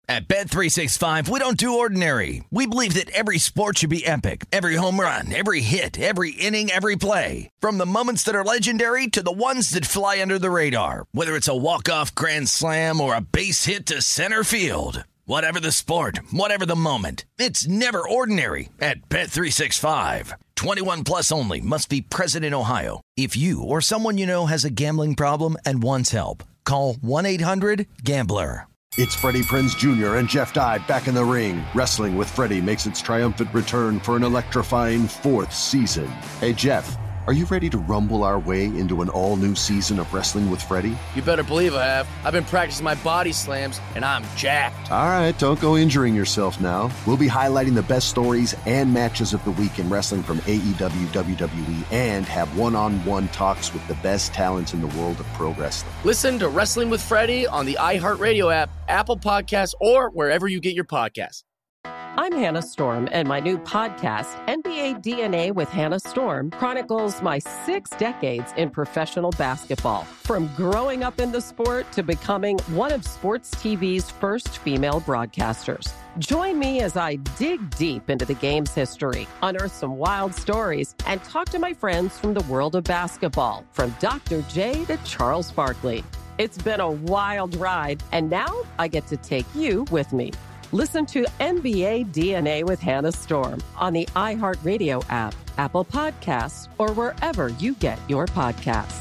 At Bet365, we don't do ordinary. We believe that every sport should be epic. Every home run, every hit, every inning, every play. From the moments that are legendary to the ones that fly under the radar. Whether it's a walk-off grand slam or a base hit to center field. Whatever the sport, whatever the moment. It's never ordinary at Bet365. 21 plus only. Must be present in Ohio. If you or someone you know has a gambling problem and wants help, call 1-800-GAMBLER. It's Freddie Prinze Jr. and Jeff Dye back in the ring. Wrestling with Freddie makes its triumphant return for an electrifying 4th season. Hey, Jeff, are you ready to rumble our way into an all-new season of Wrestling with Freddie? You better believe I have. I've been practicing my body slams, and I'm jacked. All right, don't go injuring yourself now. We'll be highlighting the best stories and matches of the week in wrestling from AEW, WWE, and have one-on-one talks with the best talents in the world of pro wrestling. Listen to Wrestling with Freddie on the iHeartRadio app, Apple Podcasts, or wherever you get your podcasts. I'm Hannah Storm, and my new podcast, NBA DNA with Hannah Storm, chronicles my 6 decades in professional basketball. From growing up in the sport to becoming one of sports TV's first female broadcasters. Join me as I dig deep into the game's history, unearth some wild stories, and talk to my friends from the world of basketball, from Dr. J to Charles Barkley. It's been a wild ride, and now I get to take you with me. Listen to NBA DNA with Hannah Storm on the iHeartRadio app, Apple Podcasts, or wherever you get your podcasts.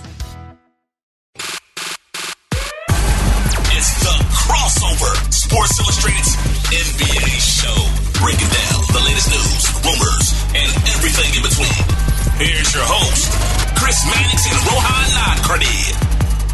It's the Crossover, Sports Illustrated's NBA show. Breaking down the latest news, rumors, and everything in between. Here's your host, Chris Mannix and Rohan Nadkarni.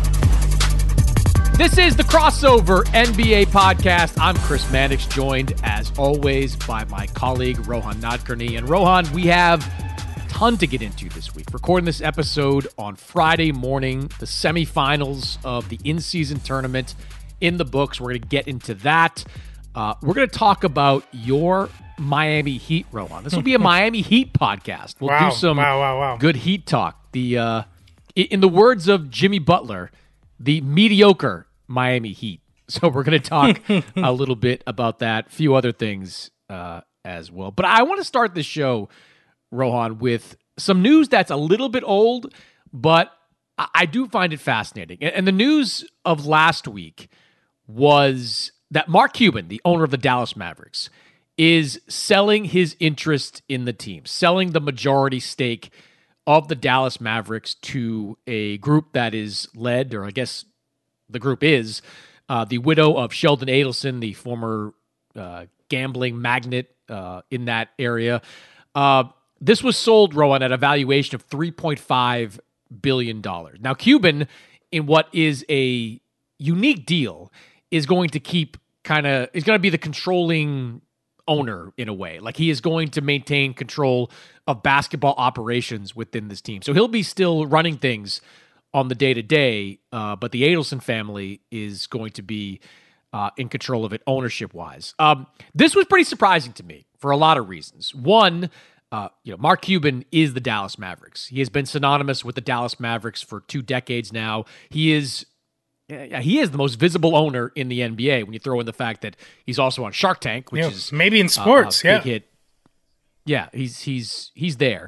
This is the Crossover NBA podcast. I'm Chris Mannix, joined as always by my colleague Rohan Nadkarni. And Rohan, we have a ton to get into this week. Recording this episode on Friday morning, the semifinals of the in-season tournament in the books. We're going to get into that. We're going to talk about your Miami Heat, Rohan. This will be a Miami Heat podcast. We'll do some good Heat talk. The in the words of Jimmy Butler, the mediocre Miami Heat. So we're going to talk a little bit about that, a few other things as well. But I want to start this show, Rohan, with some news that's a little bit old, but I do find it fascinating. And the news of last week was that Mark Cuban, the owner of the Dallas Mavericks, is selling his interest in the team, selling the majority stake of the Dallas Mavericks to a group that is led, or I guess the group is, the widow of Sheldon Adelson, the former gambling magnate in that area. This was sold, Rohan, at a valuation of $3.5 billion. Now, Cuban, in what is a unique deal, is going to is going to be the controlling owner in a way. Like, he is going to maintain control of basketball operations within this team. So he'll be still running things on the day-to-day, but the Adelson family is going to be in control of it ownership-wise. This was pretty surprising to me for a lot of reasons. One, Mark Cuban is the Dallas Mavericks. He has been synonymous with the Dallas Mavericks for 2 decades now. He is the most visible owner in the NBA when you throw in the fact that he's also on Shark Tank, which is maybe in sports, a big hit. Yeah, he's there.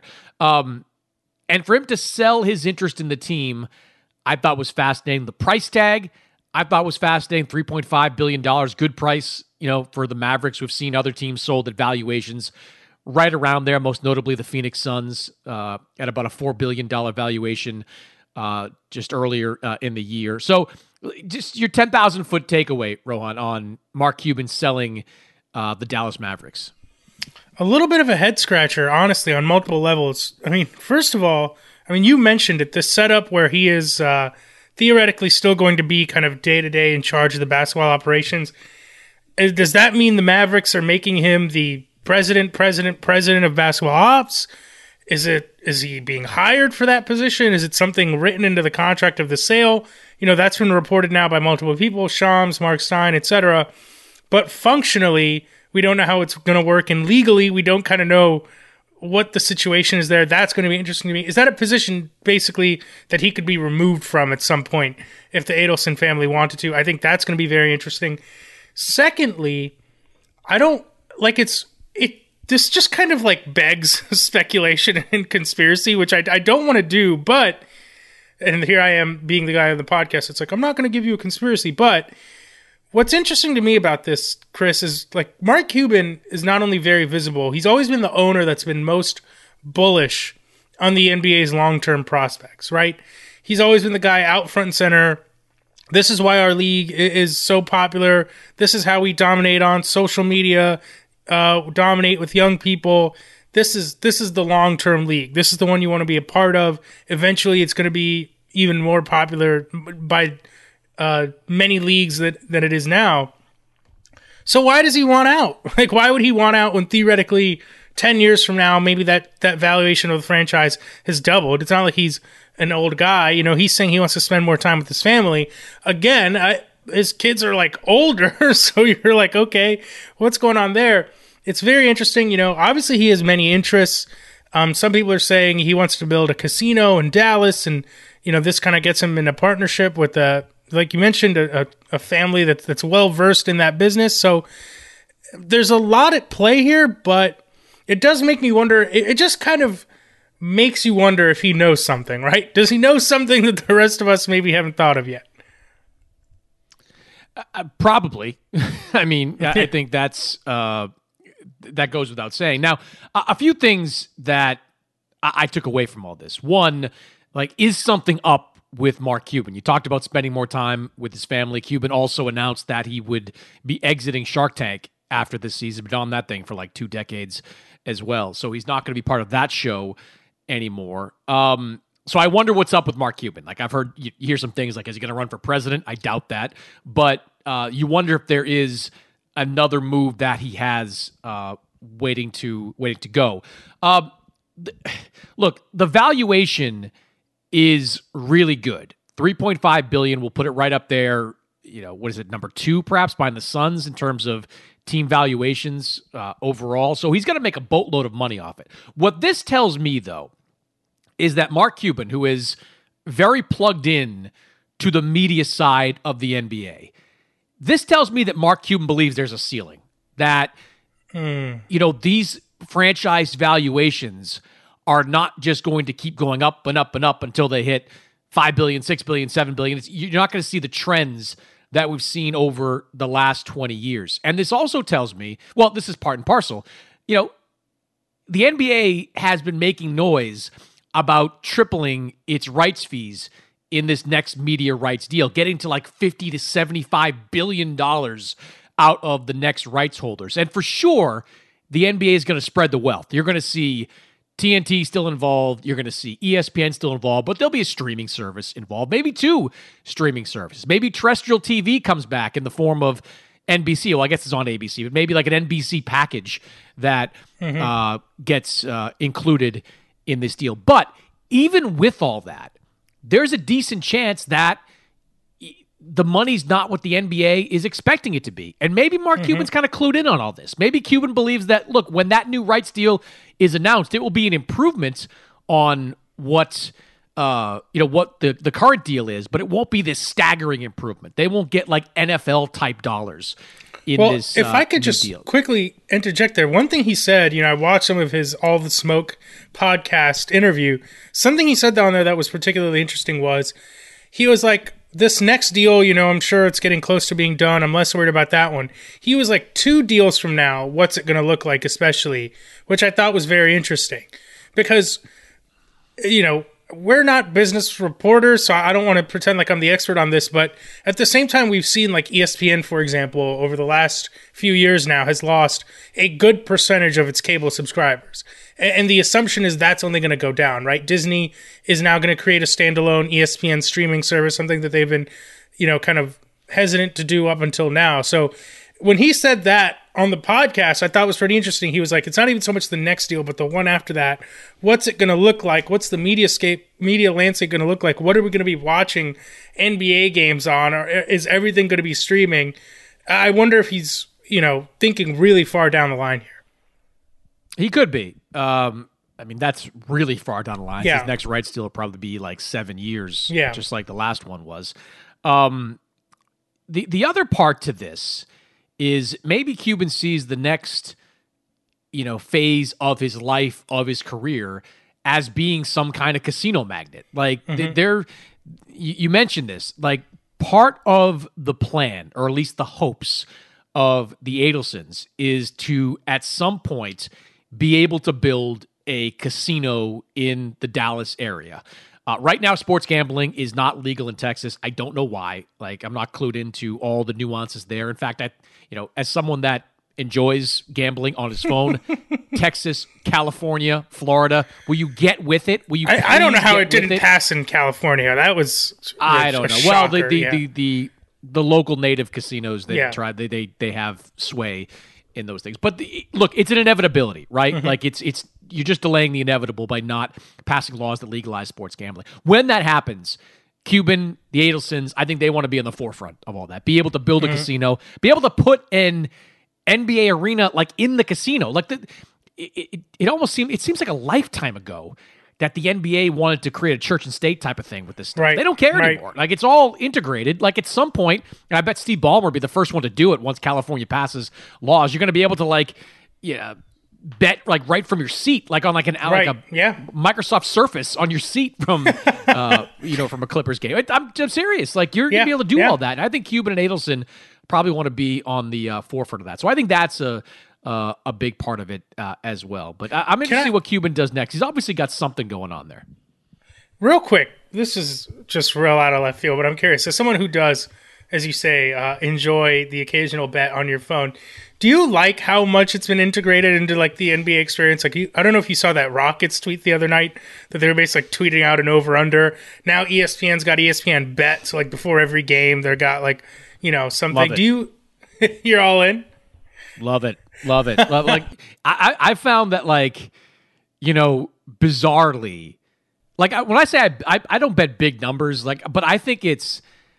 And for him to sell his interest in the team, I thought was fascinating. The price tag, I thought was fascinating. $3.5 billion, good price, for the Mavericks. We've seen other teams sold at valuations right around there, most notably the Phoenix Suns at about a $4 billion valuation just earlier in the year. So just your 10,000-foot takeaway, Rohan, on Mark Cuban selling the Dallas Mavericks. A little bit of a head-scratcher, honestly, on multiple levels. I mean, first of all, you mentioned it, the setup where he is theoretically still going to be kind of day-to-day in charge of the basketball operations. Does that mean the Mavericks are making him the president of basketball ops? Is he being hired for that position? Is it something written into the contract of the sale? That's been reported now by multiple people, Shams, Mark Stein, etc. But functionally, we don't know how it's going to work. And legally, we don't kind of know what the situation is there. That's going to be interesting to me. Is that a position, basically, that he could be removed from at some point if the Adelson family wanted to? I think that's going to be very interesting. Secondly, I don't like this just kind of like begs speculation and conspiracy, which I don't want to do, but, and here I am being the guy on the podcast. It's like, I'm not going to give you a conspiracy, but what's interesting to me about this, Chris, is like Mark Cuban is not only very visible, he's always been the owner that's been most bullish on the NBA's long-term prospects, right? He's always been the guy out front and center. This is why our league is so popular. This is how we dominate on social media, dominate with young people. This is the long-term league. This is the one you want to be a part of. Eventually, it's going to be even more popular by many leagues than it is now. So why does he want out? Like, why would he want out when theoretically 10 years from now, maybe that valuation of the franchise has doubled? It's not like he's an old guy. You know, he's saying he wants to spend more time with his family. Again, his kids are like older, so you're like, okay, what's going on there? It's very interesting. You know, obviously he has many interests. Some people are saying he wants to build a casino in Dallas, and, you know, this kind of gets him in a partnership with like you mentioned, a family that's well-versed in that business. So there's a lot at play here, but it does make me wonder. It just kind of makes you wonder if he knows something, right? Does he know something that the rest of us maybe haven't thought of yet? Probably. I mean, I think that goes without saying. Now, a few things that I took away from all this. One, like, is something up with Mark Cuban? You talked about spending more time with his family. Cuban also announced that he would be exiting Shark Tank after this season, been on that thing for like 2 decades as well. So he's not going to be part of that show anymore. So I wonder what's up with Mark Cuban. Like, I've heard, you hear some things like, is he going to run for president? I doubt that. But you wonder if there is another move that he has waiting to go. Look, the valuation is really good. $3.5 billion. We'll put it right up there. You know, what is it, number 2 perhaps behind the Suns in terms of team valuations overall. So he's going to make a boatload of money off it. What this tells me, though, is that Mark Cuban, who is very plugged in to the media side of the NBA, this tells me that Mark Cuban believes there's a ceiling. That, you know, these franchise valuations are not just going to keep going up and up and up until they hit $5 billion, $6 billion, $7 billion. You're not going to see the trends that we've seen over the last 20 years. And this also tells me, well, this is part and parcel, you know, the NBA has been making noise about tripling its rights fees in this next media rights deal, getting to like $50 to $75 billion out of the next rights holders. And for sure, the NBA is going to spread the wealth. You're going to see TNT still involved. You're going to see ESPN still involved, but there'll be a streaming service involved, maybe 2 streaming services. Maybe terrestrial TV comes back in the form of NBC. Well, I guess it's on ABC, but maybe like an NBC package that gets included in this deal. But even with all that, there's a decent chance that the money's not what the NBA is expecting it to be. And maybe Mark Cuban's kind of clued in on all this. Maybe Cuban believes that, look, when that new rights deal is announced, it will be an improvement on what what the current deal is, but it won't be this staggering improvement. They won't get like NFL type dollars in this. If I could just deal. quickly interject there, one thing he said, I watched some of his All the Smoke podcast interview. Something he said down there that was particularly interesting was he was like, this next deal, I'm sure it's getting close to being done. I'm less worried about that one. He was like 2 deals from now, what's it going to look like, especially, which I thought was very interesting because, we're not business reporters, so I don't want to pretend like I'm the expert on this, but at the same time, we've seen like ESPN, for example, over the last few years now has lost a good percentage of its cable subscribers. And the assumption is that's only going to go down, right? Disney is now going to create a standalone ESPN streaming service, something that they've been, kind of hesitant to do up until now. So when he said that on the podcast, I thought was pretty interesting. He was like, it's not even so much the next deal, but the one after that. What's it going to look like? What's the media landscape going to look like? What are we going to be watching NBA games on? Or is everything going to be streaming? I wonder if he's, thinking really far down the line here. He could be. That's really far down the line. Yeah. His next rights deal will probably be like 7 years, yeah, just like the last one was. The other part to this is maybe Cuban sees the next, phase of his life, of his career, as being some kind of casino magnet. Like you mentioned this, like part of the plan, or at least the hopes of the Adelsons, is to at some point be able to build a casino in the Dallas area. Right now, sports gambling is not legal in Texas. I don't know why. Like, I'm not clued into all the nuances there. In fact, as someone that enjoys gambling on his phone, Texas, California, Florida, will you get with it? Will you? I don't know how it didn't pass in California. That was I don't know. Shocker, well, the local native casinos tried. They have sway in those things. But look, it's an inevitability, right? Mm-hmm. Like it's you're just delaying the inevitable by not passing laws that legalize sports gambling. When that happens, Cuban, the Adelsons, I think they want to be on the forefront of all that. Be able to build a casino, be able to put an NBA arena like in the casino. Like it seems like a lifetime ago that the NBA wanted to create a church and state type of thing with this stuff. Right, they don't care anymore. Like, it's all integrated. Like, at some point, and I bet Steve Ballmer will be the first one to do it once California passes laws, you're going to be able to, bet, like, right from your seat, like on like a Microsoft Surface on your seat from, from a Clippers game. I'm serious. Like, you're going to be able to do all that. And I think Cuban and Adelson probably want to be on the forefront of that. So I think that's a big part of it as well. But I'm interested to see what Cuban does next. He's obviously got something going on there. Real quick, this is just real out of left field, but I'm curious. As someone who does, as you say, enjoy the occasional bet on your phone, do you like how much it's been integrated into like the NBA experience? Like, I don't know if you saw that Rockets tweet the other night that they were basically like tweeting out an over-under. Now ESPN's got ESPN Bet, so like before every game, they've got like, something. Do you're all in? Love it. Like, I found that, like, bizarrely, like, when I say I don't bet big numbers, like, but I think it's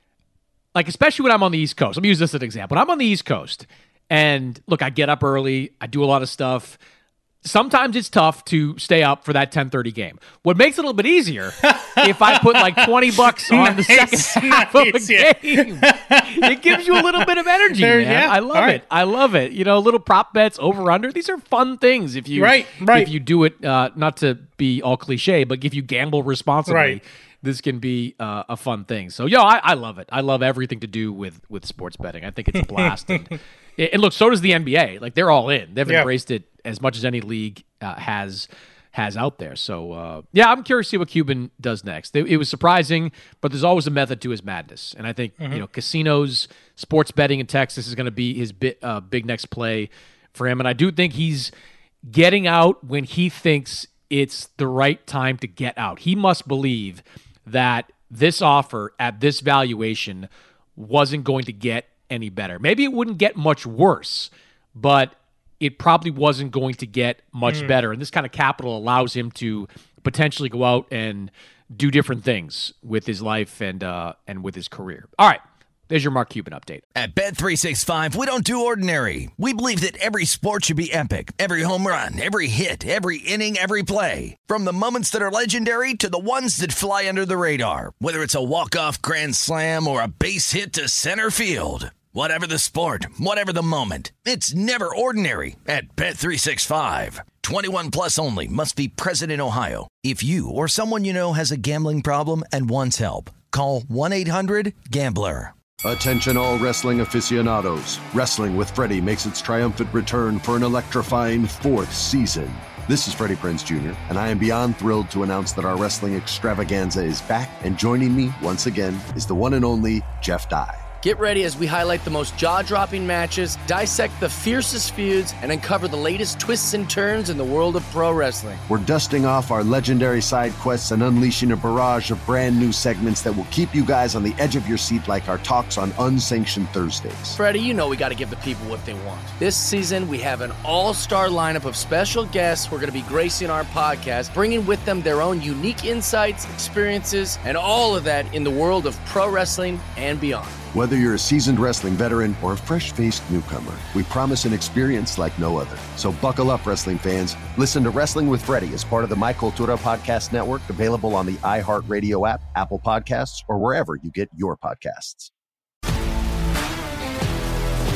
like, especially when I'm on the East Coast. Let me use this as an example. When I'm on the East Coast, and look, I get up early, I do a lot of stuff. Sometimes it's tough to stay up for that 10:30 game. What makes it a little bit easier if I put like $20 on the second half of a game. It gives you a little bit of energy, man. Yeah. I love it. I love it. Little prop bets, over under. These are fun things if you if you do it. Not to be all cliche, but if you gamble responsibly, this can be a fun thing. So, I love it. I love everything to do with sports betting. I think it's a blast. And look, so does the NBA. Like, they're all in. They've embraced it as much as any league has out there. So, I'm curious to see what Cuban does next. It was surprising, but there's always a method to his madness. And I think, casinos, sports betting in Texas is going to be his big next play for him. And I do think he's getting out when he thinks it's the right time to get out. He must believe that this offer at this valuation wasn't going to get any better. Maybe it wouldn't get much worse, but it probably wasn't going to get much better. And this kind of capital allows him to potentially go out and do different things with his life and with his career. All right. There's your Mark Cuban update. At Bet365, we don't do ordinary. We believe that every sport should be epic. Every home run, every hit, every inning, every play. From the moments that are legendary to the ones that fly under the radar. Whether it's a walk-off grand slam or a base hit to center field. Whatever the sport, whatever the moment. It's never ordinary at Bet365. 21 plus only. Must be present in Ohio. If you or someone you know has a gambling problem and wants help, call 1-800-GAMBLER. Attention all wrestling aficionados. Wrestling with Freddie makes its triumphant return for an electrifying 4th season. This is Freddie Prinze Jr., and I am beyond thrilled to announce that our wrestling extravaganza is back, and joining me once again is the one and only Jeff Dye. Get ready as we highlight the most jaw-dropping matches, dissect the fiercest feuds, and uncover the latest twists and turns in the world of pro wrestling. We're dusting off our legendary side quests and unleashing a barrage of brand new segments that will keep you guys on the edge of your seat like our talks on Unsanctioned Thursdays. Freddie, you know we got to give the people what they want. This season, we have an all-star lineup of special guests who are going to be gracing our podcast, bringing with them their own unique insights, experiences, and all of that in the world of pro wrestling and beyond. Whether you're a seasoned wrestling veteran or a fresh-faced newcomer, we promise an experience like no other. So buckle up, wrestling fans. Listen to Wrestling with Freddie as part of the My Cultura Podcast Network, available on the iHeartRadio app, Apple Podcasts, or wherever you get your podcasts.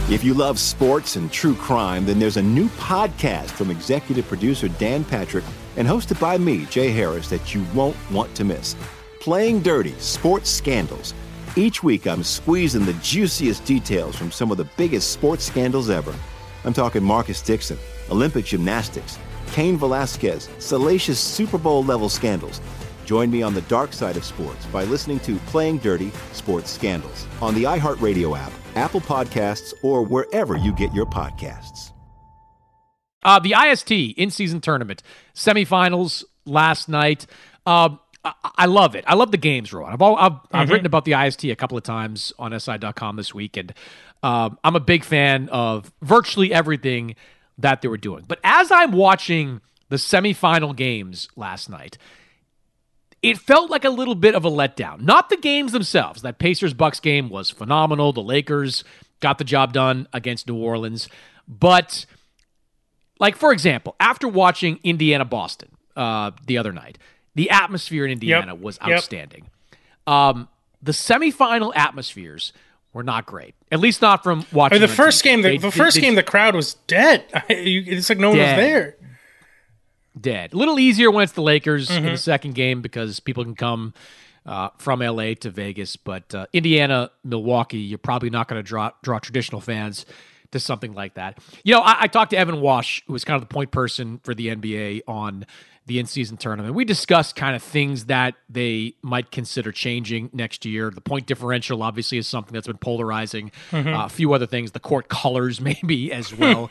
If you love sports and true crime, then there's a new podcast from executive producer Dan Patrick and hosted by me, Jay Harris, that you won't want to miss. Playing Dirty: Sports Scandals. Each week, I'm squeezing the juiciest details from some of the biggest sports scandals ever. I'm talking Marcus Dixon, Olympic gymnastics, Cain Velasquez, salacious Super Bowl-level scandals. Join me on the dark side of sports by listening to Playing Dirty: Sports Scandals on the iHeartRadio app, Apple Podcasts, or wherever you get your podcasts. The IST in-season tournament semifinals last night. I love it. I love the games, Rowan. I've written about the IST a couple of times on SI.com this week, and I'm a big fan of virtually everything that they were doing. But as I'm watching the semifinal games last night, it felt like a little bit of a letdown. Not the games themselves. That Pacers-Bucks game was phenomenal. The Lakers got the job done against New Orleans. But, like, for example, after watching Indiana-Boston the other night, the atmosphere in Indiana was outstanding. The semifinal atmospheres were not great. At least not from watching. The first game, the crowd was dead. It's like no one was there. Dead. A little easier when it's the Lakers in the second game because people can come from LA to Vegas. But Indiana, Milwaukee, you're probably not going to draw traditional fans to something like that. You know, I talked to Evan Wash, who was kind of the point person for the NBA on the in-season tournament. We discussed kind of things that they might consider changing next year. The point differential obviously is something that's been polarizing. A few other things, the court colors maybe as well.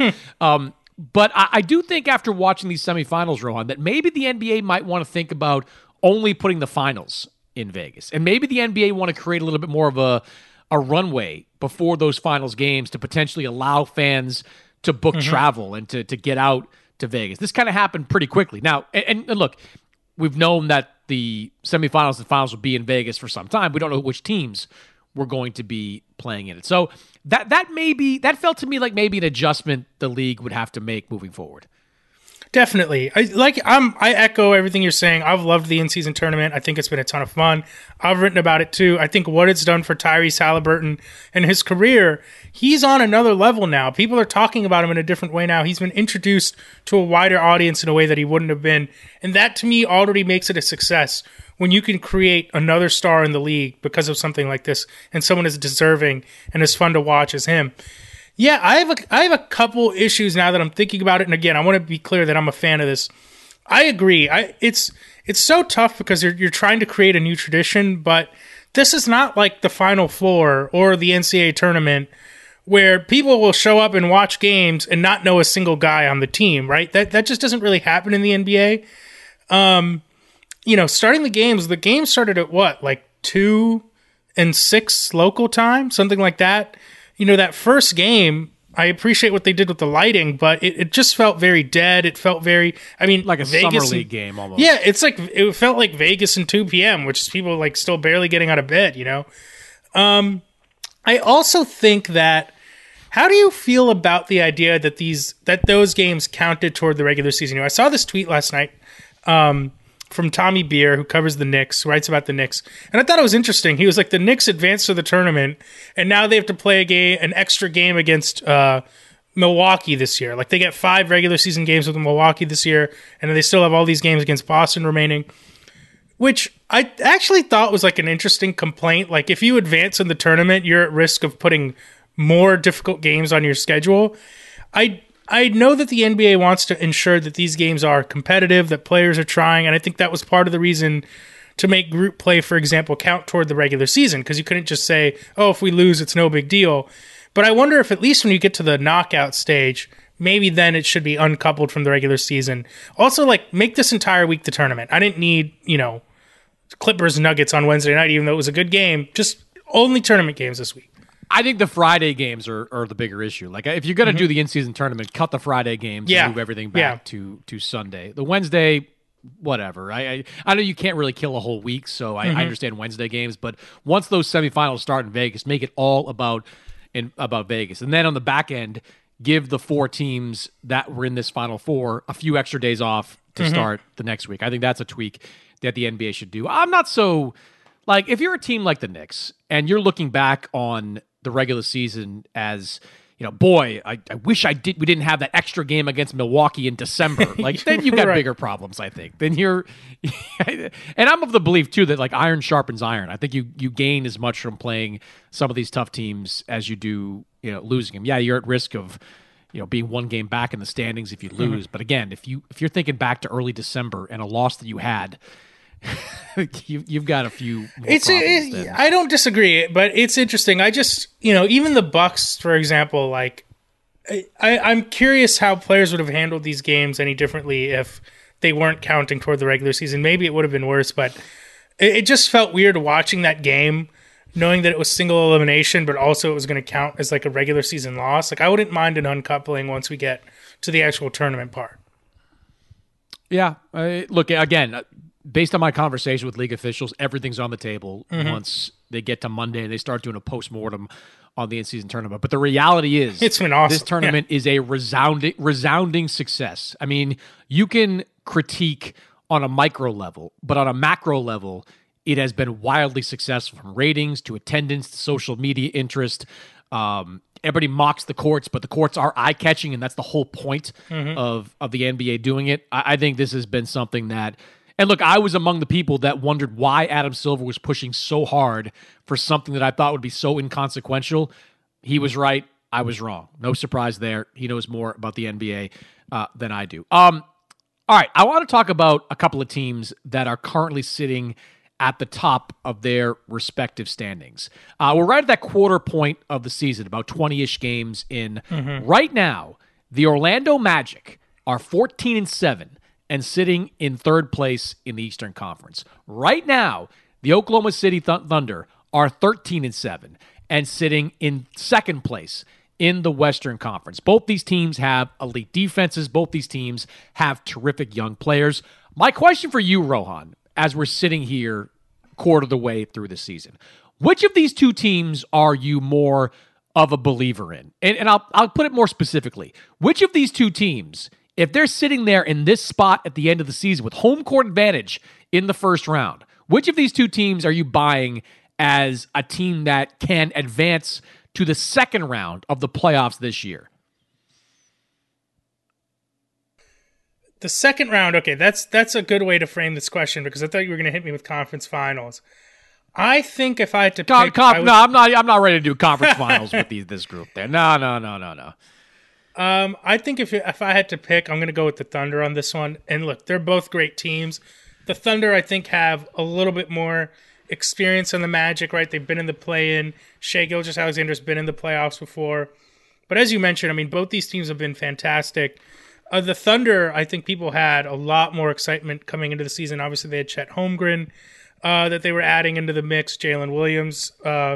But I do think after watching these semifinals, Rohan, that maybe the NBA might want to think about only putting the finals in Vegas. And maybe the NBA want to create a little bit more of a runway before those finals games to potentially allow fans to book travel and to get out to Vegas. This kind of happened pretty quickly. Now, and look, we've known that the semifinals and finals will be in Vegas for some time. We don't know which teams were going to be playing in it. So that felt to me like maybe an adjustment the league would have to make moving forward. Definitely. I echo everything you're saying. I've loved the in-season tournament. I think it's been a ton of fun. I've written about it too. I think what it's done for Tyrese Halliburton and his career, he's on another level now. People are talking about him in a different way now. He's been introduced to a wider audience in a way that he wouldn't have been. And that to me already makes it a success when you can create another star in the league because of something like this and someone as deserving and as fun to watch as him. Yeah, I have a couple issues now that I'm thinking about it. And again, I want to be clear that I'm a fan of this. I agree. It's so tough because you're trying to create a new tradition, but this is not like the Final Four or the NCAA tournament where people will show up and watch games and not know a single guy on the team, right? That just doesn't really happen in the NBA. Starting the games started at what, like 2 and 6 local time, something like that. That first game, I appreciate what they did with the lighting, but it just felt very dead. It felt very, like a Vegas summer league game almost. Yeah, it felt like Vegas and 2 p.m., which is people like still barely getting out of bed, I also think that, how do you feel about the idea that those games counted toward the regular season? I saw this tweet last night from Tommy Beer, who covers the Knicks, who writes about the Knicks. And I thought it was interesting. He was like, the Knicks advanced to the tournament, and now they have to play an extra game against Milwaukee this year. Like, they get 5 regular season games with Milwaukee this year, and then they still have all these games against Boston remaining, which I actually thought was like an interesting complaint. Like, if you advance in the tournament, you're at risk of putting more difficult games on your schedule. I know that the NBA wants to ensure that these games are competitive, that players are trying, and I think that was part of the reason to make group play, for example, count toward the regular season, because you couldn't just say, oh, if we lose, it's no big deal. But I wonder if at least when you get to the knockout stage, maybe then it should be uncoupled from the regular season. Also, make this entire week the tournament. I didn't need, Clippers Nuggets on Wednesday night, even though it was a good game. Just only tournament games this week. I think the Friday games are the bigger issue. Like, if you're going to do the in-season tournament, cut the Friday games and move everything back to Sunday. The Wednesday, whatever. I know you can't really kill a whole week, so I understand Wednesday games, but once those semifinals start in Vegas, make it all about Vegas. And then on the back end, give the 4 teams that were in this Final Four a few extra days off to start the next week. I think that's a tweak that the NBA should do. I'm not so... if you're a team like the Knicks and you're looking back on the regular season as, boy, I wish we didn't have that extra game against Milwaukee in December. Like, then you've got Right. bigger problems, I think. Then and I'm of the belief, too, that, like, iron sharpens iron. I think you gain as much from playing some of these tough teams as you do, losing them. Yeah, you're at risk of, being one game back in the standings if you lose. But again, if you're thinking back to early December and a loss that you had, you've got a few more problems than- I don't disagree, but it's interesting. I just, even the Bucks, for example, like I'm curious how players would have handled these games any differently if they weren't counting toward the regular season. Maybe it would have been worse, but it just felt weird watching that game, knowing that it was single elimination, but also it was going to count as like a regular season loss. Like, I wouldn't mind an uncoupling once we get to the actual tournament part. Yeah. Look, again, based on my conversation with league officials, everything's on the table once they get to Monday and they start doing a postmortem on the in-season tournament. But the reality is, It's been awesome. this tournament is a resounding success. I mean, you can critique on a micro level, but on a macro level, it has been wildly successful, from ratings to attendance to social media interest. Everybody mocks the courts, but the courts are eye-catching, and that's the whole point of the NBA doing it. I think this has been something that... And look, I was among the people that wondered why Adam Silver was pushing so hard for something that I thought would be so inconsequential. He was right. I was wrong. No surprise there. He knows more about the NBA than I do. All right, I want to talk about a couple of teams that are currently sitting at the top of their respective standings. We're right at that quarter point of the season, about 20-ish games in. Right now, the Orlando Magic are 14-7 and sitting in third place in the Eastern Conference. Right now, the Oklahoma City Thunder are 13-7 and sitting in second place in the Western Conference. Both these teams have elite defenses. Both these teams have terrific young players. My question for you, Rohan, as we're sitting here quarter of the way through the season, which of these two teams are you more of a believer in? And I'll put it more specifically. Which of these two teams, if they're sitting there in this spot at the end of the season with home court advantage in the first round, which of these two teams are you buying as a team that can advance to the second round of the playoffs this year? The second round, okay, that's a good way to frame this question, because I thought you were going to hit me with conference finals. I think if I had to pick... No, I'm not ready to do conference finals with this group there. No. I think if I had to pick, I'm going to go with the Thunder on this one. And look, they're both great teams. The Thunder, I think, have a little bit more experience than the Magic, right? They've been in the play-in. Shai Gilgeous-Alexander's been in the playoffs before. But as you mentioned, I mean, both these teams have been fantastic. The Thunder, I think people had a lot more excitement coming into the season. Obviously, they had Chet Holmgren that they were adding into the mix, Jalen Williams.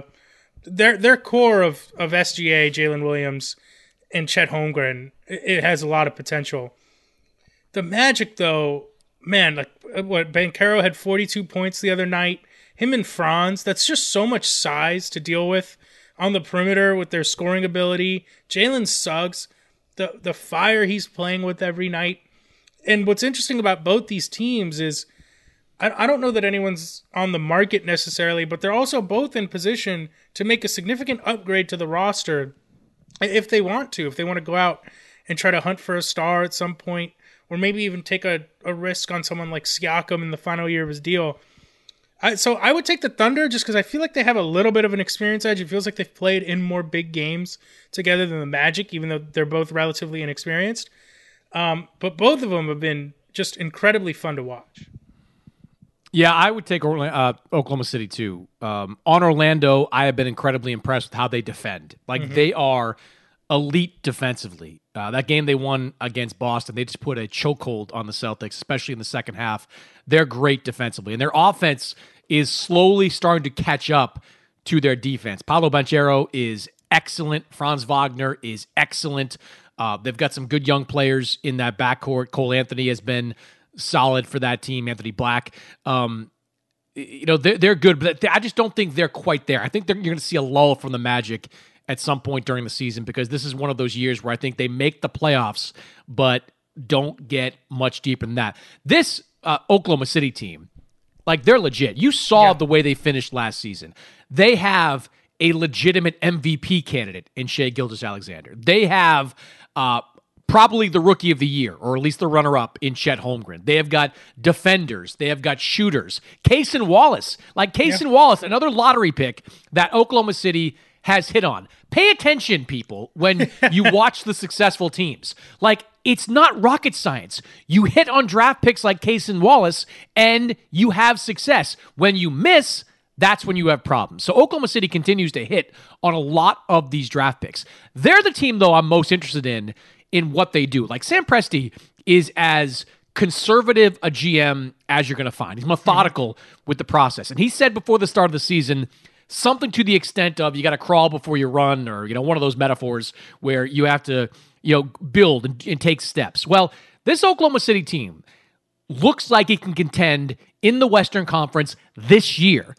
Their core of SGA, Jalen Williams, and Chet Holmgren, it has a lot of potential. The Magic, though, man, Banchero had 42 points the other night. Him and Franz, that's just so much size to deal with on the perimeter with their scoring ability. Jalen Suggs, the fire he's playing with every night. And what's interesting about both these teams is I don't know that anyone's on the market necessarily, but they're also both in position to make a significant upgrade to the roster if they want to go out and try to hunt for a star at some point, or maybe even take a risk on someone like Siakam in the final year of his deal. So I would take the Thunder just because I feel like they have a little bit of an experience edge. It feels like they've played in more big games together than the Magic, even though they're both relatively inexperienced. But both of them have been just incredibly fun to watch. Yeah, I would take Oklahoma City too. On Orlando, I have been incredibly impressed with how they defend. They are elite defensively. That game they won against Boston, they just put a chokehold on the Celtics, especially in the second half. They're great defensively, and their offense is slowly starting to catch up to their defense. Paolo Banchero is excellent. Franz Wagner is excellent. They've got some good young players in that backcourt. Cole Anthony has been solid for that team. Anthony Black. They're good, but I just don't think they're quite there. I think you're going to see a lull from the Magic at some point during the season, because this is one of those years where I think they make the playoffs, but don't get much deeper than that. This Oklahoma City team, they're legit. You saw the way they finished last season. They have a legitimate MVP candidate in Shai Gilgeous-Alexander. They have probably the rookie of the year, or at least the runner-up in Chet Holmgren. They have got defenders. They have got shooters. Cason Wallace. Wallace, another lottery pick that Oklahoma City has hit on. Pay attention, people, when you watch the successful teams. It's not rocket science. You hit on draft picks like Cason Wallace, and you have success. When you miss, that's when you have problems. So Oklahoma City continues to hit on a lot of these draft picks. They're the team, though, I'm most interested in what they do. Sam Presti is as conservative a GM as you're going to find. He's methodical with the process. And he said before the start of the season something to the extent of you got to crawl before you run, or one of those metaphors where you have to build and take steps. Well, this Oklahoma City team looks like it can contend in the Western Conference this year.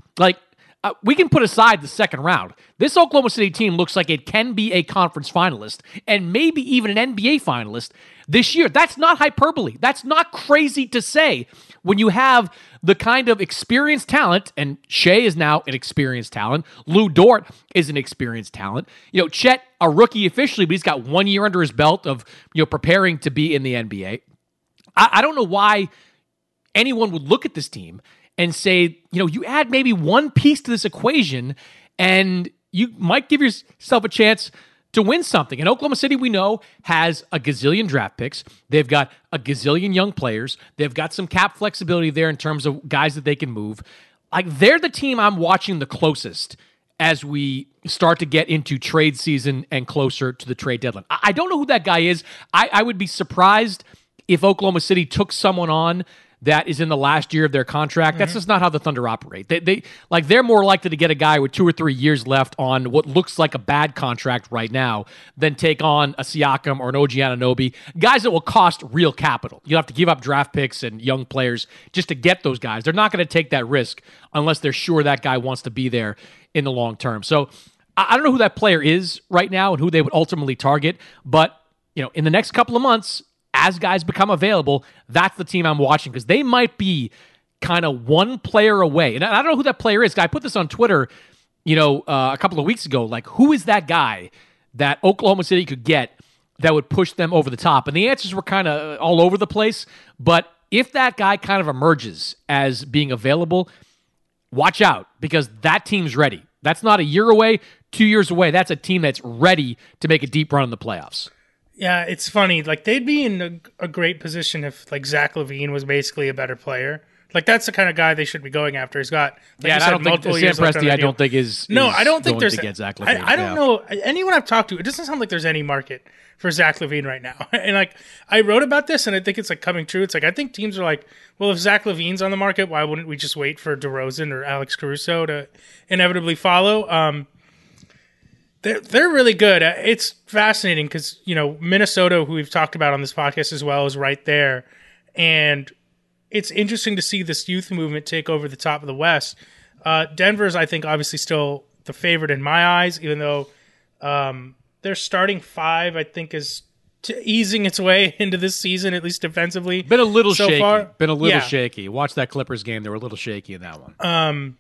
We can put aside the second round. This Oklahoma City team looks like it can be a conference finalist and maybe even an NBA finalist this year. That's not hyperbole. That's not crazy to say when you have the kind of experienced talent, and Shai is now an experienced talent. Lou Dort is an experienced talent. Chet, a rookie officially, but he's got 1 year under his belt of preparing to be in the NBA. I don't know why anyone would look at this team and say, you add maybe one piece to this equation and you might give yourself a chance to win something. And Oklahoma City, we know, has a gazillion draft picks. They've got a gazillion young players. They've got some cap flexibility there in terms of guys that they can move. They're the team I'm watching the closest as we start to get into trade season and closer to the trade deadline. I don't know who that guy is. I would be surprised if Oklahoma City took someone on that is in the last year of their contract. That's just not how the Thunder operate. They're more likely to get a guy with 2 or 3 years left on what looks like a bad contract right now than take on a Siakam or an OG Anunoby, guys that will cost real capital. You'll have to give up draft picks and young players just to get those guys. They're not going to take that risk unless they're sure that guy wants to be there in the long term. So I don't know who that player is right now and who they would ultimately target, but in the next couple of months, as guys become available, that's the team I'm watching, because they might be kind of one player away. And I don't know who that player is. I put this on Twitter, a couple of weeks ago. Who is that guy that Oklahoma City could get that would push them over the top? And the answers were kind of all over the place. But if that guy kind of emerges as being available, watch out, because that team's ready. That's not a year away, 2 years away. That's a team that's ready to make a deep run in the playoffs. Yeah, it's funny. They'd be in a great position if, Zach LaVine was basically a better player. That's the kind of guy they should be going after. He's got, I don't think Sam Presti, I don't think is I don't think there's to get Zach LaVine. I don't know anyone I've talked to. It doesn't sound like there's any market for Zach LaVine right now. And I wrote about this, and I think it's coming true. It's I think teams are well, if Zach LaVine's on the market, why wouldn't we just wait for DeRozan or Alex Caruso to inevitably follow? They're really good. It's fascinating because, Minnesota, who we've talked about on this podcast as well, is right there. And it's interesting to see this youth movement take over the top of the West. Denver's, I think, obviously still the favorite in my eyes, even though their starting five, I think, is easing its way into this season, at least defensively. Been a little so shaky. Far. Been a little shaky. Watch that Clippers game. They were a little shaky in that one.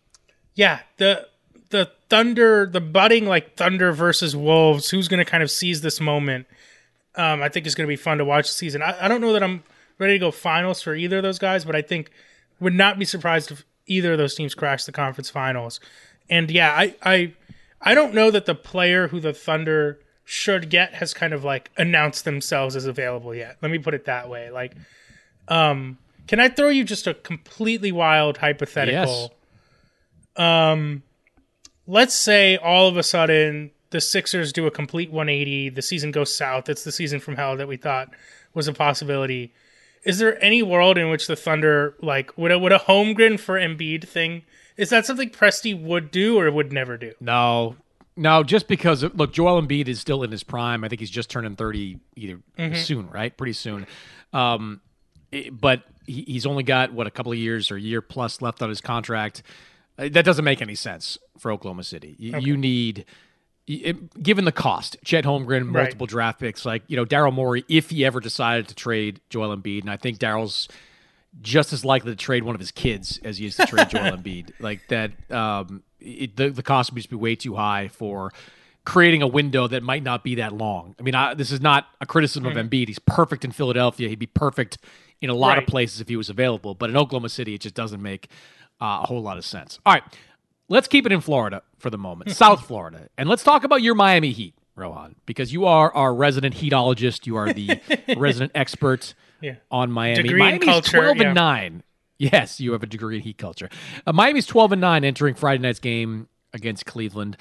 The Thunder, the budding Thunder versus Wolves, who's going to kind of seize this moment, I think is going to be fun to watch this season. I don't know that I'm ready to go finals for either of those guys, but I think would not be surprised if either of those teams crash the conference finals. And I don't know that the player who the Thunder should get has kind of announced themselves as available yet. Let me put it that way. Can I throw you just a completely wild hypothetical? Yes. Let's say all of a sudden the Sixers do a complete 180, the season goes south. It's the season from hell that we thought was a possibility. Is there any world in which the Thunder, would a Holmgren for Embiid thing, is that something Presti would do or would never do? No, just because, look, Joel Embiid is still in his prime. I think he's just turning 30 soon, right? Pretty soon. But he's only got, a couple of years or a year plus left on his contract. That doesn't make any sense for Oklahoma City. You need, given the cost, Chet Holmgren, multiple draft picks, Daryl Morey, if he ever decided to trade Joel Embiid, and I think Daryl's just as likely to trade one of his kids as he is to trade Joel Embiid. the cost would just be way too high for creating a window that might not be that long. I mean, this is not a criticism of Embiid. He's perfect in Philadelphia. He'd be perfect in a lot of places if he was available. But in Oklahoma City, it just doesn't make a whole lot of sense. All right, let's keep it in Florida for the moment, South Florida. And let's talk about your Miami Heat, Rohan, because you are our resident heatologist. You are the resident expert on Miami. Degree Miami's in culture, 12-9. Yes, you have a degree in heat culture. Miami's 12-9 entering Friday night's game against Cleveland.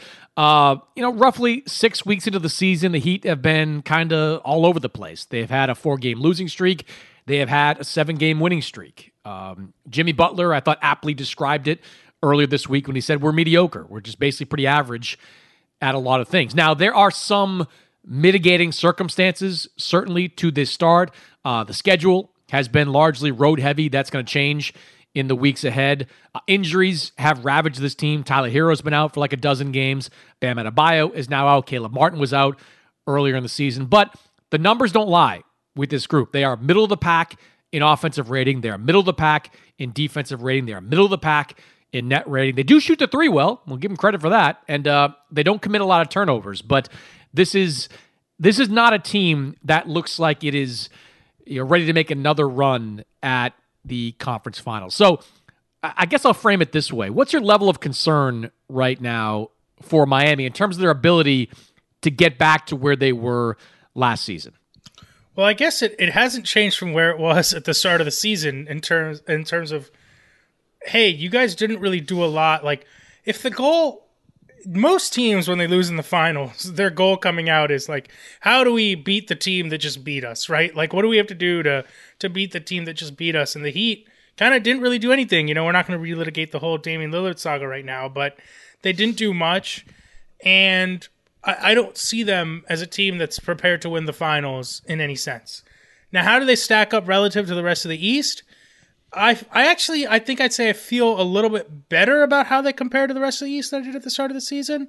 Roughly 6 weeks into the season, the Heat have been kind of all over the place. They've had a 4-game losing streak. They have had a 7-game winning streak. Jimmy Butler, I thought, aptly described it earlier this week when he said, we're mediocre. We're just basically pretty average at a lot of things. Now, there are some mitigating circumstances, certainly, to this start. The schedule has been largely road heavy. That's going to change in the weeks ahead. Injuries have ravaged this team. Tyler Hero's been out for like a dozen games. Bam Adebayo is now out. Caleb Martin was out earlier in the season. But the numbers don't lie with this group. They are middle of the pack in offensive rating. They are middle of the pack in defensive rating. They are middle of the pack in net rating. They do shoot the three well. We'll give them credit for that. And they don't commit a lot of turnovers. But this is not a team that looks like it is ready to make another run at the conference finals. So I guess I'll frame it this way. What's your level of concern right now for Miami in terms of their ability to get back to where they were last season? Well, I guess it hasn't changed from where it was at the start of the season in terms of, hey, you guys didn't really do a lot. Like, if the goal, most teams when they lose in the finals, their goal coming out is like, how do we beat the team that just beat us, right? Like, what do we have to do to beat the team that just beat us? And the Heat kind of didn't really do anything. We're not going to relitigate the whole Damian Lillard saga right now, but they didn't do much. And I don't see them as a team that's prepared to win the finals in any sense. Now, how do they stack up relative to the rest of the East? I think I'd say I feel a little bit better about how they compare to the rest of the East than I did at the start of the season.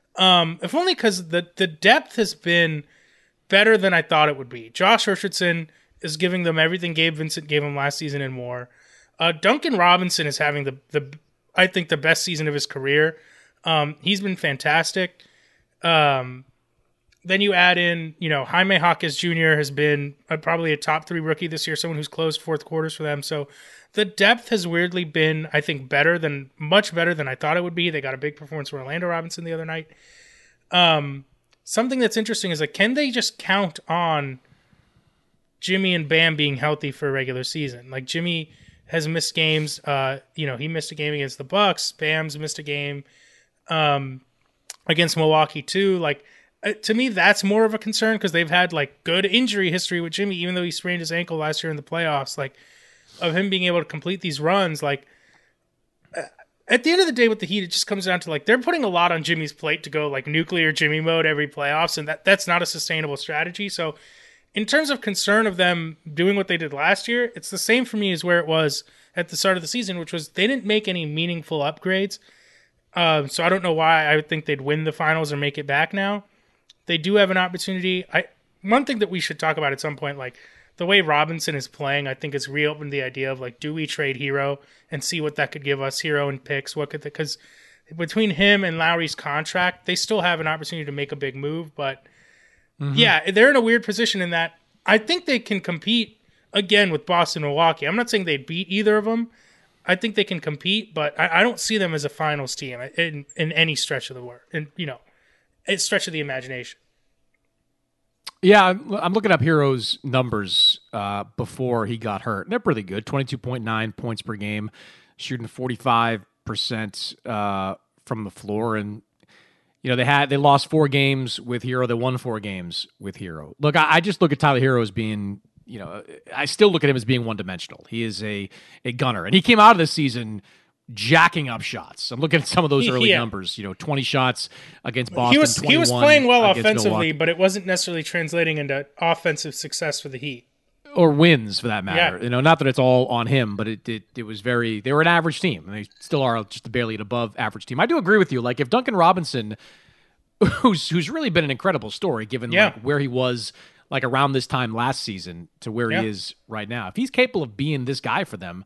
If only because the depth has been better than I thought it would be. Josh Richardson is giving them everything Gabe Vincent gave him last season and more. Duncan Robinson is having I think the best season of his career. He's been fantastic. Then you add in, Jaime Jaquez Jr. has been probably a top 3 rookie this year, someone who's closed fourth quarters for them. So the depth has weirdly been, I think, much better than I thought it would be. They got a big performance from Orlando Robinson the other night. Something that's interesting is, can they just count on Jimmy and Bam being healthy for a regular season? Like, Jimmy has missed games. He missed a game against the Bucks. Bam's missed a game against Milwaukee too. Like, to me, that's more of a concern because they've had good injury history with Jimmy, even though he sprained his ankle last year in the playoffs. Of him being able to complete these runs, at the end of the day with the Heat, it just comes down to they're putting a lot on Jimmy's plate to go nuclear Jimmy mode every playoffs, and that's not a sustainable strategy. So, in terms of concern of them doing what they did last year, it's the same for me as where it was at the start of the season, which was they didn't make any meaningful upgrades. So I don't know why I would think they'd win the finals or make it back now. They do have an opportunity. One thing that we should talk about at some point, the way Robinson is playing, I think has reopened the idea of do we trade Hero and see what that could give us, Hero and picks, because between him and Lowry's contract, they still have an opportunity to make a big move. But yeah, they're in a weird position in that I think they can compete again with Boston and Milwaukee. I'm not saying they'd beat either of them. I think they can compete, but I don't see them as a finals team in any stretch of the word, and stretch of the imagination. Yeah, I'm looking up Hero's numbers before he got hurt. They're pretty good. 22.9 points per game, shooting 45% from the floor, and they lost 4 games with Hero. They won 4 games with Hero. Look, I just look at Tyler Hero as being, I still look at him as being one-dimensional. He is a gunner, and he came out of this season jacking up shots. I'm looking at some of those early numbers. 20 shots against Boston. He was playing well offensively, Milwaukee. But it wasn't necessarily translating into offensive success for the Heat or wins, for that matter. Yeah. Not that it's all on him, but it was very. They were an average team, and they still are just barely an above average team. I do agree with you. If Duncan Robinson, who's really been an incredible story, given where he was around this time last season to where he is right now, if he's capable of being this guy for them,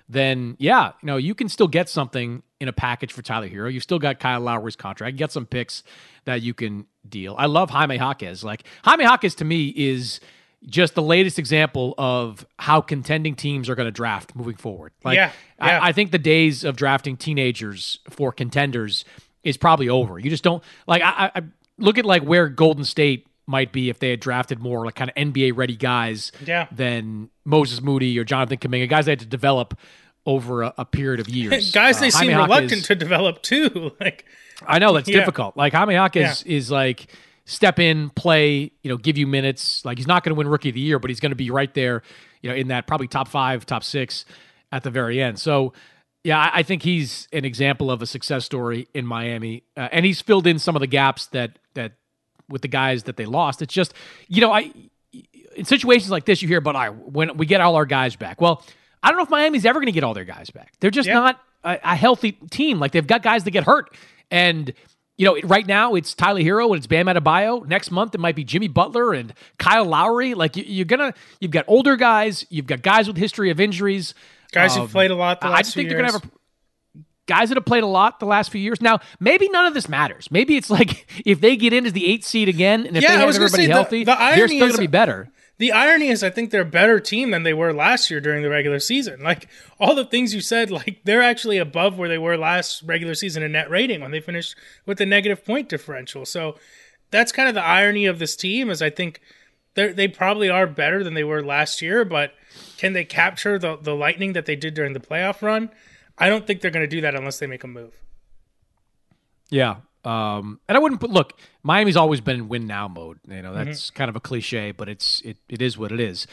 then yeah, you can still get something in a package for Tyler Hero. You've still got Kyle Lowry's contract. You got some picks that you can deal. I love Jaime Jaquez. Like, Jaime Jaquez to me is just the latest example of how contending teams are going to draft moving forward. Like, yeah. I think the days of drafting teenagers for contenders is probably over. You just don't like. I look at like where Golden State might be if they had drafted more like kind of NBA ready guys than Moses Moody or Jonathan Kuminga, guys they had to develop over a period of years. Guys they seem reluctant to develop too. Like, I know that's difficult. Like Jaime Jaquez is like step in, play, give you minutes. Like, he's not going to win Rookie of the Year, but he's going to be right there, in that probably top 5, top 6 at the very end. So, yeah, I think he's an example of a success story in Miami, and he's filled in some of the gaps that with the guys that they lost. It's just, in situations like this, you hear about when we get all our guys back. Well, I don't know if Miami's ever going to get all their guys back. They're just not a healthy team. Like, they've got guys that get hurt, and right now it's Tyler Hero and it's Bam Adebayo. Next month it might be Jimmy Butler and Kyle Lowry. Like, you've got older guys, you've got guys with history of injuries. Guys who've played a lot the last few years. I think they're going to have guys that have played a lot the last few years. Now, maybe none of this matters. Maybe it's like if they get into the 8th seed again, and if they have everybody healthy, they're still going to be better. The irony is I think they're a better team than they were last year during the regular season. Like, all the things you said, like, they're actually above where they were last regular season in net rating when they finished with a negative point differential. So that's kind of the irony of this team, is I think they probably are better than they were last year, but can they capture the lightning that they did during the playoff run? I don't think they're going to do that unless they make a move. Yeah. And I wouldn't look, Miami's always been in win now mode. That's kind of a cliche, but it is what it is.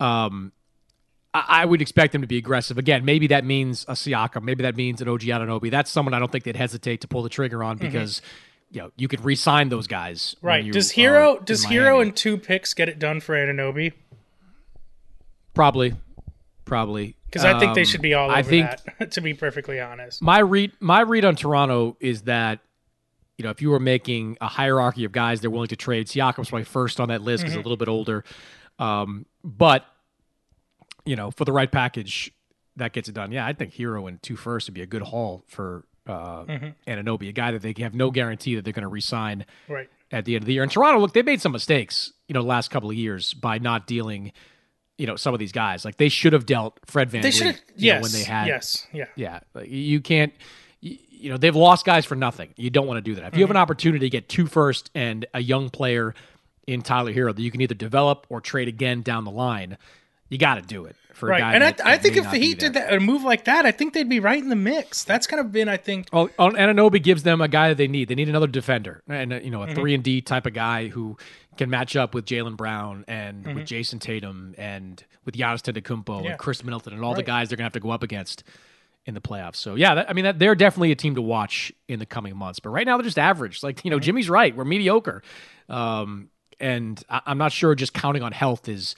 I would expect them to be aggressive. Again, maybe that means a Siakam. Maybe that means an OG Anunoby. That's someone I don't think they'd hesitate to pull the trigger on because, you could re-sign those guys. Right. Does Hero and 2 picks get it done for Anunoby? Probably. Because I think they should be all over that, to be perfectly honest. My read on Toronto is that, if you were making a hierarchy of guys they're willing to trade, Siakam's probably first on that list because he's a little bit older. But, for the right package, that gets it done. Yeah, I think Hero and 2 firsts would be a good haul for Anunoby, a guy that they have no guarantee that they're going to re-sign at the end of the year. And Toronto, look, they made some mistakes, the last couple of years by not dealing some of these guys. Like, they should have dealt Fred VanVleet when they had. Yeah. Like, you can't, they've lost guys for nothing. You don't want to do that. If you have an opportunity to get 2 firsts and a young player in Tyler Hero that you can either develop or trade again down the line, you got to do it for a guy. And I think if the Heat did that, a move like that, I think they'd be right in the mix. That's kind of been, I think. Oh, Anunoby gives them a guy that they need. They need another defender and a 3-and-D type of guy who can match up with Jaylen Brown and with Jason Tatum and with Giannis Antetokounmpo and Chris Middleton and all the guys they're going to have to go up against in the playoffs. So, yeah, they're definitely a team to watch in the coming months. But right now they're just average. Like, Jimmy's right. We're mediocre. And I'm not sure just counting on health is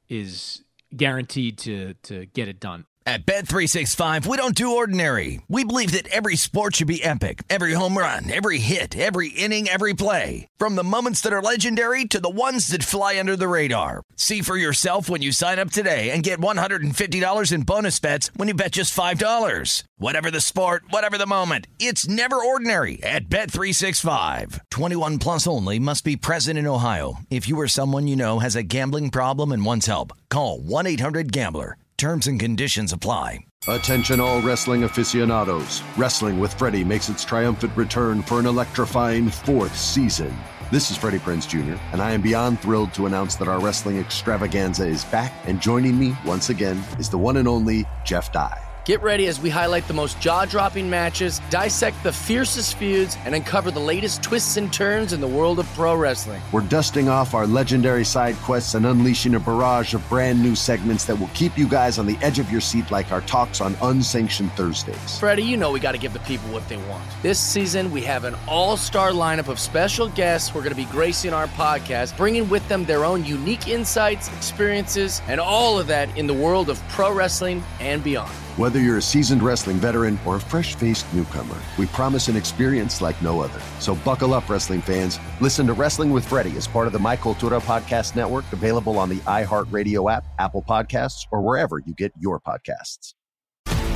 guaranteed to get it done. At Bet365, we don't do ordinary. We believe that every sport should be epic. Every home run, every hit, every inning, every play. From the moments that are legendary to the ones that fly under the radar. See for yourself when you sign up today and get $150 in bonus bets when you bet just $5. Whatever the sport, whatever the moment, it's never ordinary at Bet365. 21 plus only. Must be present in Ohio. If you or someone you know has a gambling problem and wants help, call 1-800-GAMBLER. Terms and conditions apply. Attention all wrestling aficionados. Wrestling with Freddie makes its triumphant return for an electrifying 4th season. This is Freddie Prinze Jr., and I am beyond thrilled to announce that our wrestling extravaganza is back, and joining me once again is the one and only Jeff Dye. Get ready as we highlight the most jaw-dropping matches, dissect the fiercest feuds, and uncover the latest twists and turns in the world of pro wrestling. We're dusting off our legendary side quests and unleashing a barrage of brand new segments that will keep you guys on the edge of your seat like our talks on Unsanctioned Thursdays. Freddie, we got to give the people what they want. This season, we have an all-star lineup of special guests who are going to be gracing our podcast, bringing with them their own unique insights, experiences, and all of that in the world of pro wrestling and beyond. Whether you're a seasoned wrestling veteran or a fresh-faced newcomer, we promise an experience like no other. So buckle up, wrestling fans. Listen to Wrestling with Freddie as part of the My Cultura Podcast Network, available on the iHeartRadio app, Apple Podcasts, or wherever you get your podcasts.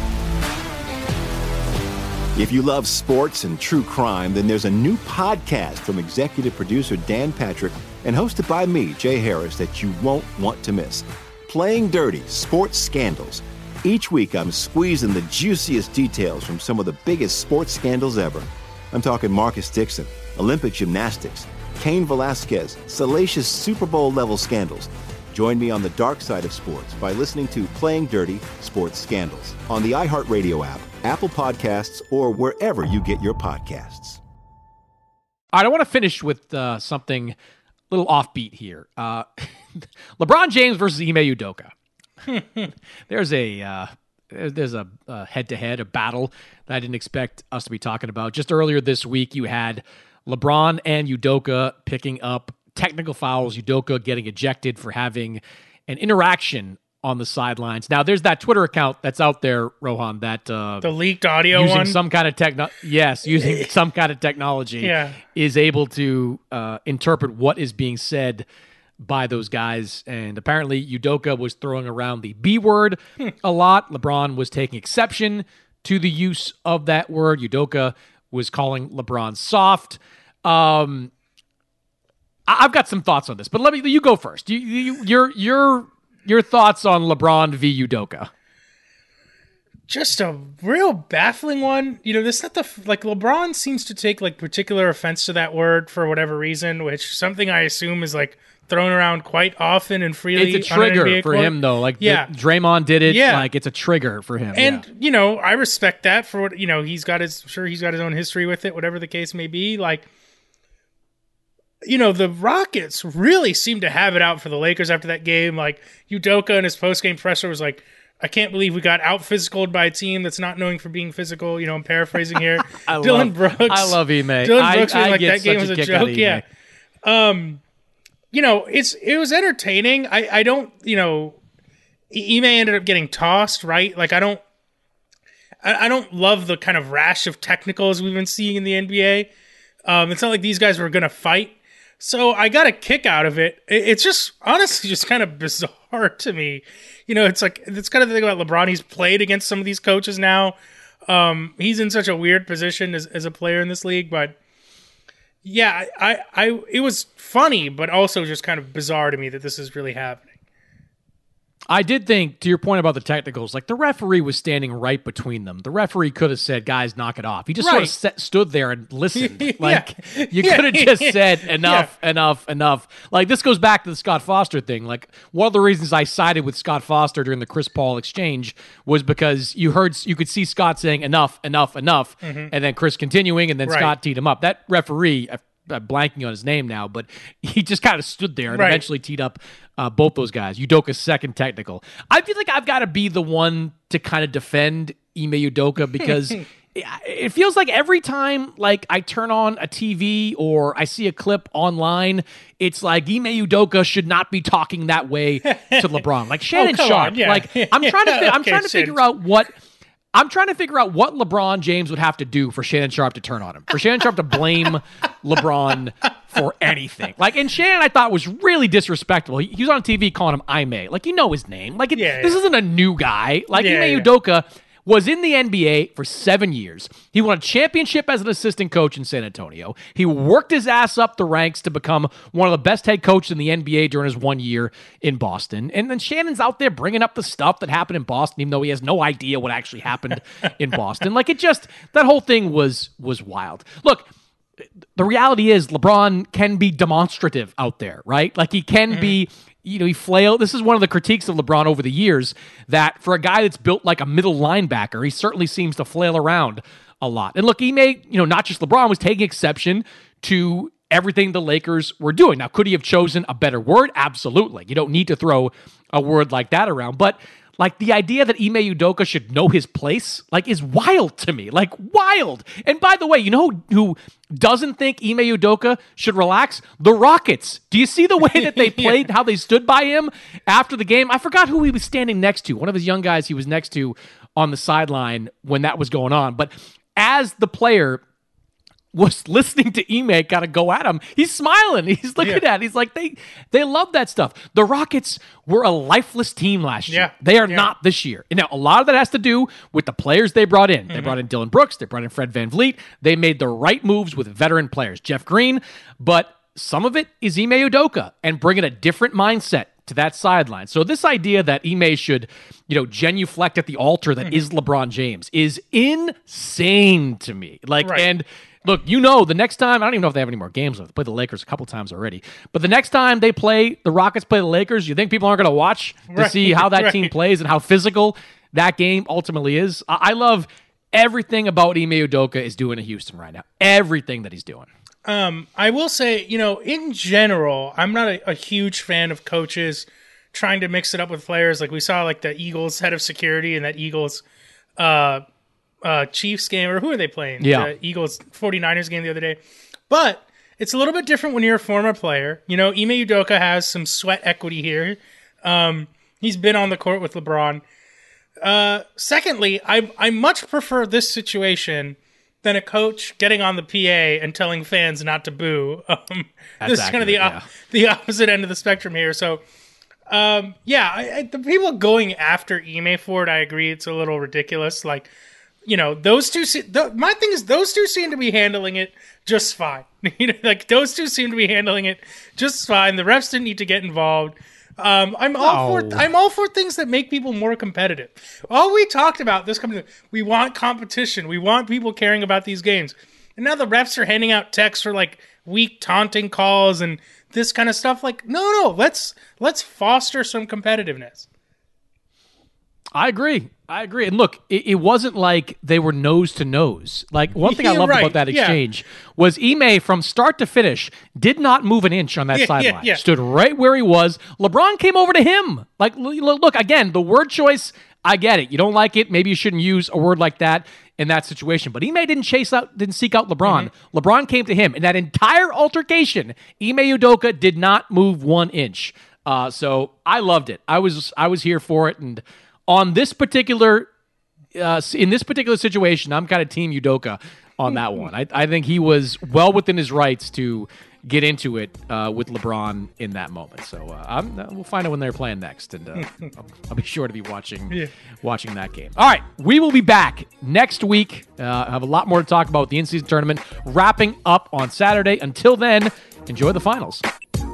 If you love sports and true crime, then there's a new podcast from executive producer Dan Patrick and hosted by me, Jay Harris, that you won't want to miss. Playing Dirty: Sports Scandals. Each week, I'm squeezing the juiciest details from some of the biggest sports scandals ever. I'm talking Marcus Dixon, Olympic gymnastics, Cain Velasquez, salacious Super Bowl-level scandals. Join me on the dark side of sports by listening to Playing Dirty: Sports Scandals on the iHeartRadio app, Apple Podcasts, or wherever you get your podcasts. All right, I want to finish with something a little offbeat here. LeBron James versus Ime Udoka. There's a head-to-head, a battle that I didn't expect us to be talking about. Just earlier this week, you had LeBron and Udoka picking up technical fouls, Udoka getting ejected for having an interaction on the sidelines. Now, there's that Twitter account that's out there, Rohan, that the leaked audio using one? some kind of using some kind of technology is able to interpret what is being said by those guys. And apparently Udoka was throwing around the B word a lot. LeBron was taking exception to the use of that word. Udoka was calling LeBron soft. I've got some thoughts on this, but you go first. Your thoughts on LeBron v. Udoka? Just a real baffling one. This not LeBron seems to take particular offense to that word for whatever reason, which something I assume is thrown around quite often and freely. It's a trigger for him though. Draymond did it. Yeah. It's a trigger for him. And I respect that for what he's got his own history with it, whatever the case may be. The Rockets really seem to have it out for the Lakers after that game. Udoka in his post-game presser was like, I can't believe we got out-physicaled by a team that's not known for being physical. I'm paraphrasing here. Dylan Brooks. I love Ime. Dylan Brooks was that game was a joke. Yeah. It was entertaining. I don't, Ime ended up getting tossed, right? I don't love the kind of rash of technicals we've been seeing in the NBA. It's not like these guys were going to fight. So I got a kick out of it. It's just honestly just kind of bizarre to me. It's kind of the thing about LeBron. He's played against some of these coaches now. He's in such a weird position as a player in this league. But yeah, it was funny, but also just kind of bizarre to me that this is really happening. I did think, to your point about the technicals, the referee was standing right between them. The referee could have said, guys, knock it off. He just sort of stood there and listened. You could have just said, enough. This goes back to the Scott Foster thing. One of the reasons I sided with Scott Foster during the Chris Paul exchange was because you could see Scott saying, enough, and then Chris continuing, and then Scott teed him up. That referee, I'm blanking on his name now, but he just kind of stood there and eventually teed up both those guys. Udoka's second technical. I feel like I've got to be the one to kind of defend Ime Udoka because it feels like every time I turn on a TV or I see a clip online, it's like Ime Udoka should not be talking that way to LeBron. Shannon Sharpe. I'm trying to figure out what LeBron James would have to do for Shannon Sharpe to turn on him. For Shannon Sharpe to blame LeBron for anything. And Shannon, I thought, was really disrespectful. He was on TV calling him Ime. His name. This isn't a new guy. Ime Udoka was in the NBA for 7 years. He won a championship as an assistant coach in San Antonio. He worked his ass up the ranks to become one of the best head coaches in the NBA during his 1 year in Boston. And then Shannon's out there bringing up the stuff that happened in Boston, even though he has no idea what actually happened in Boston. That whole thing was wild. Look, the reality is LeBron can be demonstrative out there, right? He can be... he flailed. This is one of the critiques of LeBron over the years, that for a guy that's built like a middle linebacker, he certainly seems to flail around a lot. And look, Ime, not just LeBron, was taking exception to everything the Lakers were doing. Now, could he have chosen a better word? Absolutely. You don't need to throw a word like that around. But the idea that Ime Udoka should know his place, is wild to me. Wild. And by the way, you know who doesn't think Ime Udoka should relax? The Rockets. Do you see the way that they played, how they stood by him after the game? I forgot who he was standing next to. One of his young guys he was next to on the sideline when that was going on. But as the player was listening to Ime kind of go at him. He's smiling. He's looking at it. He's like, they love that stuff. The Rockets were a lifeless team last year. They are not this year. Now, a lot of that has to do with the players they brought in. They brought in Dylan Brooks. They brought in Fred VanVleet. They made the right moves with veteran players, Jeff Green. But some of it is Ime Udoka and bringing a different mindset to that sideline. So this idea that Ime should, genuflect at the altar that is LeBron James is insane to me. And look, the next time, I don't even know if they have any more games left. They played the Lakers a couple times already. But the next time the Rockets play the Lakers, you think people aren't going to watch to see how that team plays and how physical that game ultimately is? I love everything about Ime Udoka is doing in Houston right now. Everything that he's doing. I will say, in general, I'm not a huge fan of coaches trying to mix it up with players. Like we saw the Eagles head of security and that Eagles Chiefs game, or who are they playing? Yeah. The Eagles 49ers game the other day. But it's a little bit different when you're a former player. Ime Udoka has some sweat equity here. He's been on the court with LeBron. Secondly, I much prefer this situation than a coach getting on the PA and telling fans not to boo. This is kind of the opposite end of the spectrum here. So, the people going after Ime for it, I agree, it's a little ridiculous. Those two. My thing is, those two seem to be handling it just fine. Those two seem to be handling it just fine. The refs didn't need to get involved. I'm all for things that make people more competitive. All we talked about this company, we want competition. We want people caring about these games. And now the refs are handing out texts for weak taunting calls and this kind of stuff. No, let's foster some competitiveness. I agree. And look, it wasn't like they were nose to nose. One thing I loved about that exchange was Ime, from start to finish, did not move an inch on that sideline. Stood right where he was. LeBron came over to him. Look, again, the word choice, I get it. You don't like it. Maybe you shouldn't use a word like that in that situation. But Ime didn't seek out LeBron. Mm-hmm. LeBron came to him. In that entire altercation, Ime Udoka did not move 1 inch. So I loved it. I was here for it. And on this particular, in this particular situation, I'm kind of Team Udoka on that one. I think he was well within his rights to get into it with LeBron in that moment. So we'll find out when they're playing next, and I'll be sure to be watching that game. All right, we will be back next week. Have a lot more to talk about with the in-season tournament wrapping up on Saturday. Until then, enjoy the finals.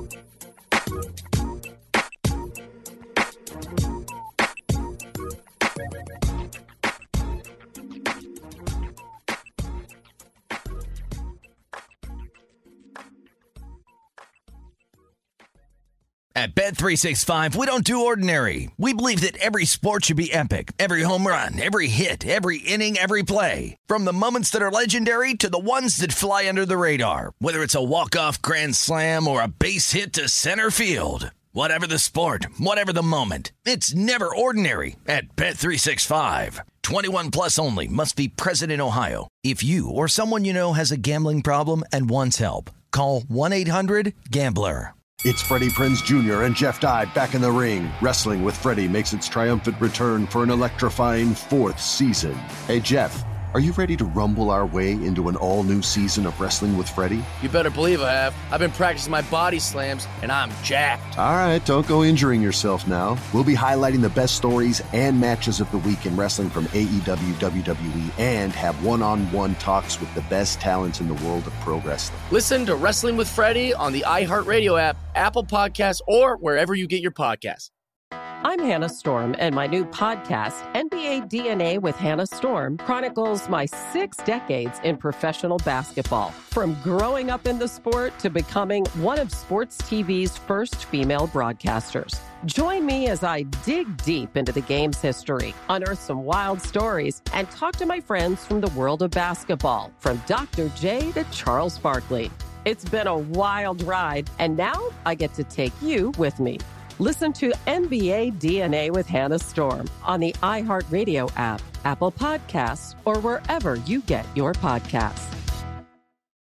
At Bet365, we don't do ordinary. We believe that every sport should be epic. Every home run, every hit, every inning, every play. From the moments that are legendary to the ones that fly under the radar. Whether it's a walk-off grand slam or a base hit to center field. Whatever the sport, whatever the moment. It's never ordinary at Bet365. 21 plus only. Must be present in Ohio. If you or someone you know has a gambling problem and wants help, call 1-800-GAMBLER. It's Freddie Prinze Jr. and Jeff Dye back in the ring. Wrestling with Freddie makes its triumphant return for an electrifying 4th season. Hey, Jeff, are you ready to rumble our way into an all-new season of Wrestling with Freddie? You better believe I have. I've been practicing my body slams, and I'm jacked. All right, don't go injuring yourself now. We'll be highlighting the best stories and matches of the week in wrestling from AEW, WWE, and have one-on-one talks with the best talents in the world of pro wrestling. Listen to Wrestling with Freddie on the iHeartRadio app, Apple Podcasts, or wherever you get your podcasts. I'm Hannah Storm, and my new podcast, NBA DNA with Hannah Storm, chronicles my 6 decades in professional basketball. From growing up in the sport to becoming one of sports TV's first female broadcasters. Join me as I dig deep into the game's history, unearth some wild stories, and talk to my friends from the world of basketball, from Dr. J to Charles Barkley. It's been a wild ride, and now I get to take you with me. Listen to NBA DNA with Hannah Storm on the iHeartRadio app, Apple Podcasts, or wherever you get your podcasts.